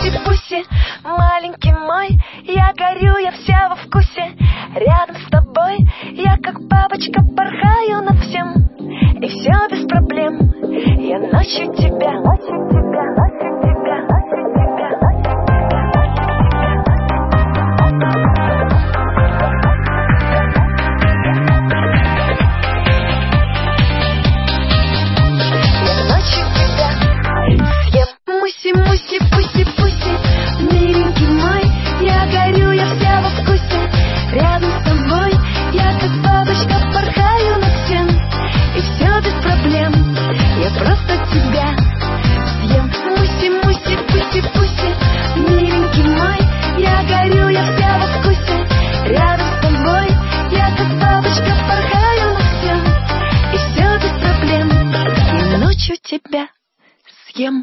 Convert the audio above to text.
муси-пуси, маленький мой, я горю, я вся во вкусе. Рядом с тобой я как бабочка порхаю над всем, и все без проблем. Я ночью тебя, ночью тебя, ночью тебя, ночью тебя, ночью тебя. Я ночью тебя съем. Муси-муси, пуси-пуси, миленький мой, я горю, я вся во вкусе. Рядом с тобой я как бабочка порхаю над всем, и все без проблем. Я просто тебя съем. Муси-муси, пуси-пуси, миленький мой, я горю, я вся во вкусе. Рядом с тобой я как бабочка порхаю над всем, и все без проблем. Я ночью тебя съем.